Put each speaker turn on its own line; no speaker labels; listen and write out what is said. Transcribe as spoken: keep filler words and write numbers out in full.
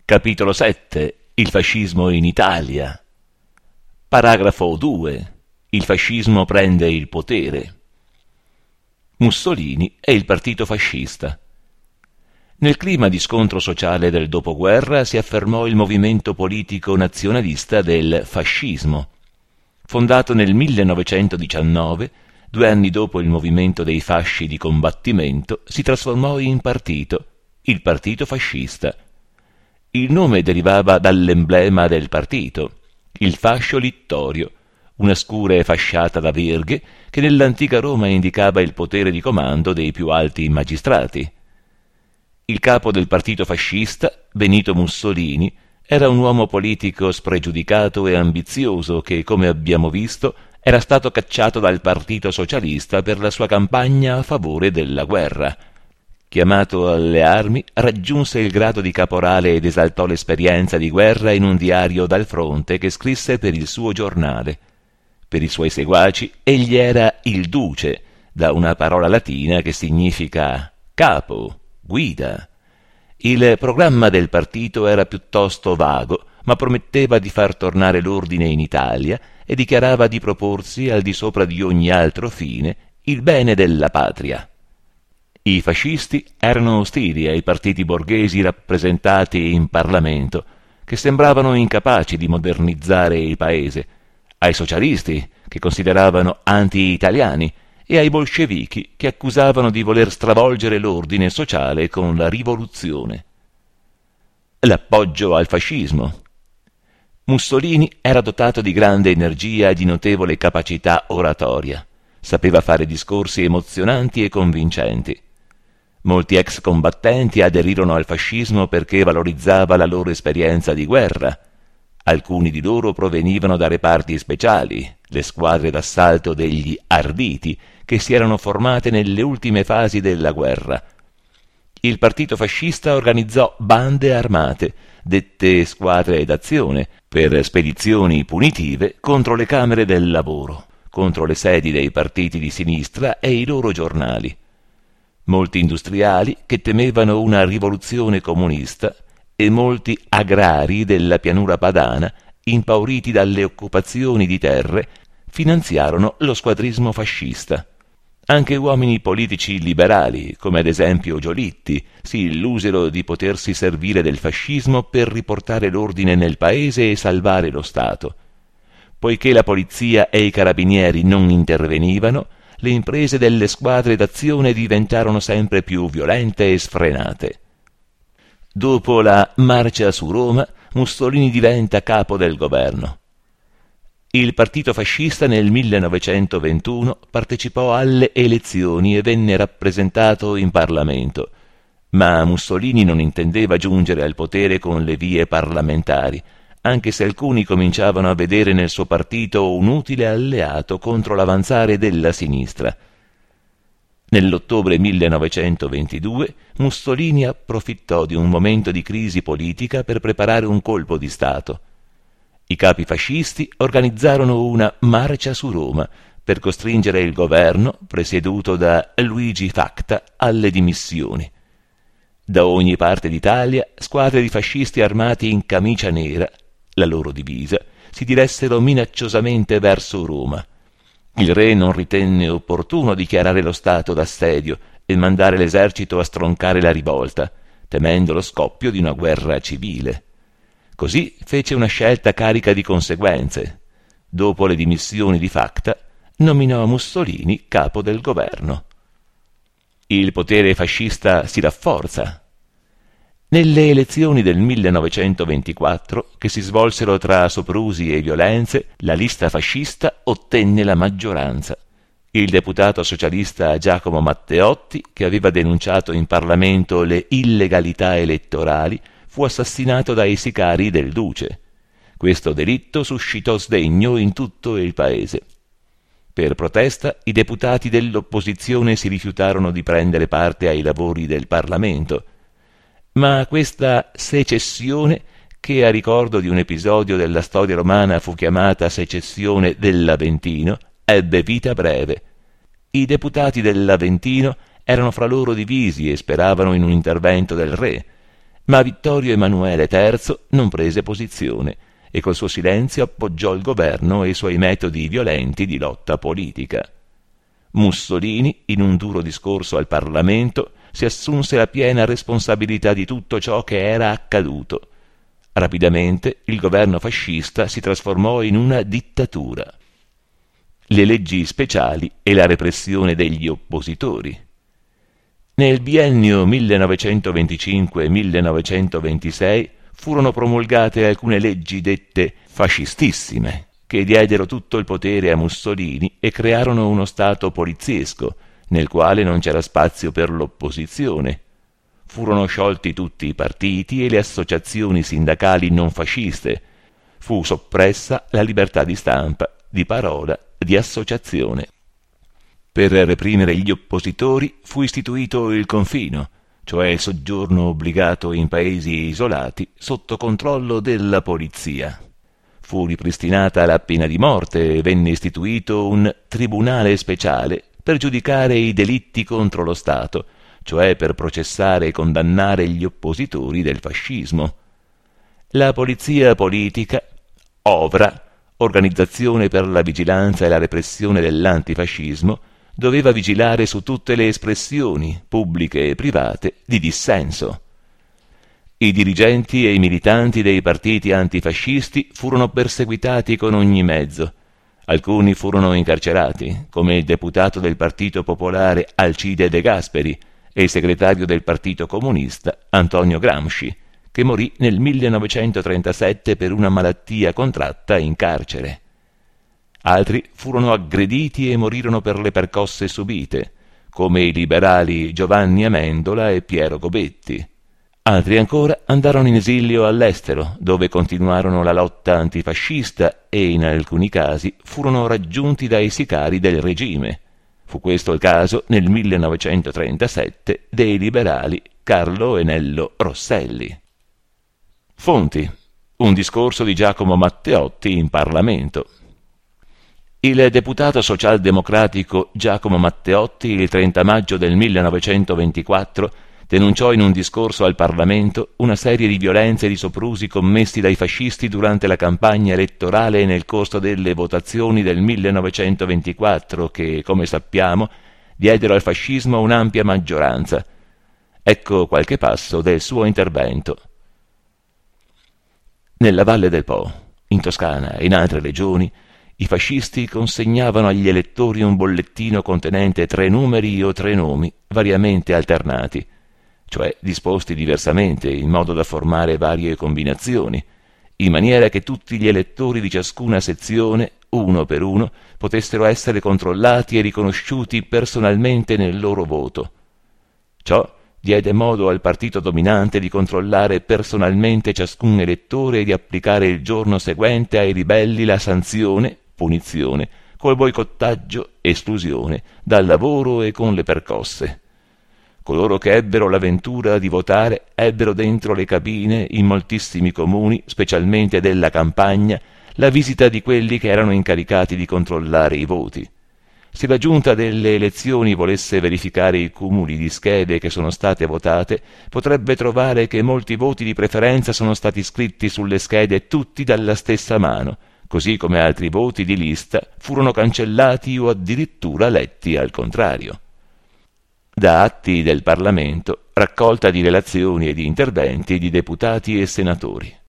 Capitolo sette. Il fascismo in Italia. Paragrafo due. Il fascismo prende il potere. Mussolini e il partito fascista. Nel clima di scontro sociale del dopoguerra si affermò il movimento politico nazionalista del fascismo. Fondato nel millenovecentodiciannove, due anni dopo il movimento dei fasci di combattimento, si trasformò in partito, il partito fascista. Il nome derivava dall'emblema del partito, il fascio littorio, una scure fasciata da verghe che nell'antica Roma indicava il potere di comando dei più alti magistrati. Il capo del partito fascista, Benito Mussolini, era un uomo politico spregiudicato e ambizioso che, come abbiamo visto, era stato cacciato dal Partito Socialista per la sua campagna a favore della guerra. Chiamato alle armi, raggiunse il grado di caporale ed esaltò l'esperienza di guerra in un diario dal fronte che scrisse per il suo giornale. Per i suoi seguaci egli era il duce, da una parola latina che significa capo, guida. Il programma del partito era piuttosto vago, ma prometteva di far tornare l'ordine in Italia e dichiarava di proporsi, al di sopra di ogni altro fine, il bene della patria. I fascisti erano ostili ai partiti borghesi rappresentati in Parlamento, che sembravano incapaci di modernizzare il paese, ai socialisti, che consideravano anti-italiani, e ai bolscevichi, che accusavano di voler stravolgere l'ordine sociale con la rivoluzione. L'appoggio al fascismo. Mussolini era dotato di grande energia e di notevole capacità oratoria. Sapeva fare discorsi emozionanti e convincenti. Molti ex combattenti aderirono al fascismo perché valorizzava la loro esperienza di guerra. Alcuni di loro provenivano da reparti speciali, le squadre d'assalto degli arditi, che si erano formate nelle ultime fasi della guerra. Il partito fascista organizzò bande armate, dette squadre d'azione, per spedizioni punitive contro le camere del lavoro, contro le sedi dei partiti di sinistra e i loro giornali. Molti industriali, che temevano una rivoluzione comunista, e molti agrari della pianura padana, impauriti dalle occupazioni di terre, finanziarono lo squadrismo fascista. Anche uomini politici liberali, come ad esempio Giolitti, si illusero di potersi servire del fascismo per riportare l'ordine nel paese e salvare lo Stato. Poiché la polizia e i carabinieri non intervenivano, le imprese delle squadre d'azione diventarono sempre più violente e sfrenate. Dopo la marcia su Roma, Mussolini diventa capo del governo. Il partito fascista nel millenovecentoventuno partecipò alle elezioni e venne rappresentato in Parlamento, ma Mussolini non intendeva giungere al potere con le vie parlamentari, anche se alcuni cominciavano a vedere nel suo partito un utile alleato contro l'avanzare della sinistra. Nell'ottobre millenovecentoventidue Mussolini approfittò di un momento di crisi politica per preparare un colpo di Stato. I capi fascisti organizzarono una marcia su Roma per costringere il governo, presieduto da Luigi Facta, alle dimissioni. Da ogni parte d'Italia, squadre di fascisti armati in camicia nera, la loro divisa, si diressero minacciosamente verso Roma. Il re non ritenne opportuno dichiarare lo stato d'assedio e mandare l'esercito a stroncare la rivolta, temendo lo scoppio di una guerra civile. Così fece una scelta carica di conseguenze. Dopo le dimissioni di Facta, nominò Mussolini capo del governo. Il potere fascista si rafforza. Nelle elezioni del millenovecentoventiquattro, che si svolsero tra soprusi e violenze, la lista fascista ottenne la maggioranza. Il deputato socialista Giacomo Matteotti, che aveva denunciato in Parlamento le illegalità elettorali, fu assassinato dai sicari del duce. Questo delitto suscitò sdegno in tutto il paese. Per protesta, i deputati dell'opposizione si rifiutarono di prendere parte ai lavori del Parlamento. Ma questa secessione, che a ricordo di un episodio della storia romana fu chiamata secessione dell'Aventino, ebbe vita breve. I deputati dell'Aventino erano fra loro divisi e speravano in un intervento del re. Ma Vittorio Emanuele terzo non prese posizione e col suo silenzio appoggiò il governo e i suoi metodi violenti di lotta politica. Mussolini, in un duro discorso al Parlamento, si assunse la piena responsabilità di tutto ciò che era accaduto. Rapidamente il governo fascista si trasformò in una dittatura. Le leggi speciali e la repressione degli oppositori. Nel biennio millenovecentoventicinque millenovecentoventisei furono promulgate alcune leggi dette fascistissime, che diedero tutto il potere a Mussolini e crearono uno Stato poliziesco, nel quale non c'era spazio per l'opposizione. Furono sciolti tutti i partiti e le associazioni sindacali non fasciste. Fu soppressa la libertà di stampa, di parola, di associazione. Per reprimere gli oppositori fu istituito il confino, cioè il soggiorno obbligato in paesi isolati sotto controllo della polizia. Fu ripristinata la pena di morte e venne istituito un tribunale speciale per giudicare i delitti contro lo Stato, cioè per processare e condannare gli oppositori del fascismo. La polizia politica, O V R A, Organizzazione per la vigilanza e la repressione dell'antifascismo, doveva vigilare su tutte le espressioni, pubbliche e private, di dissenso. I dirigenti e i militanti dei partiti antifascisti furono perseguitati con ogni mezzo. Alcuni furono incarcerati, come il deputato del Partito Popolare Alcide De Gasperi e il segretario del Partito Comunista Antonio Gramsci, che morì nel millenovecentotrentasette per una malattia contratta in carcere. Altri furono aggrediti e morirono per le percosse subite, come i liberali Giovanni Amendola e Piero Gobetti. Altri ancora andarono in esilio all'estero, dove continuarono la lotta antifascista e in alcuni casi furono raggiunti dai sicari del regime. Fu questo il caso nel millenovecentotrentasette dei liberali Carlo e Nello Rosselli. Fonti: un discorso di Giacomo Matteotti in Parlamento. Il deputato socialdemocratico Giacomo Matteotti il trenta maggio del millenovecentoventiquattro denunciò in un discorso al Parlamento una serie di violenze e di soprusi commessi dai fascisti durante la campagna elettorale e nel corso delle votazioni del millenovecentoventiquattro che, come sappiamo, diedero al fascismo un'ampia maggioranza. Ecco qualche passo del suo intervento. Nella Valle del Po, in Toscana e in altre regioni, i fascisti consegnavano agli elettori un bollettino contenente tre numeri o tre nomi variamente alternati, cioè disposti diversamente in modo da formare varie combinazioni, in maniera che tutti gli elettori di ciascuna sezione, uno per uno, potessero essere controllati e riconosciuti personalmente nel loro voto. Ciò diede modo al partito dominante di controllare personalmente ciascun elettore e di applicare il giorno seguente ai ribelli la sanzione, punizione, col boicottaggio, esclusione, dal lavoro e con le percosse. Coloro che ebbero la ventura di votare ebbero dentro le cabine, in moltissimi comuni, specialmente della campagna, la visita di quelli che erano incaricati di controllare i voti. Se la giunta delle elezioni volesse verificare i cumuli di schede che sono state votate, potrebbe trovare che molti voti di preferenza sono stati scritti sulle schede tutti dalla stessa mano, così come altri voti di lista furono cancellati o addirittura letti al contrario. Da atti del Parlamento, raccolta di relazioni e di interventi di deputati e senatori.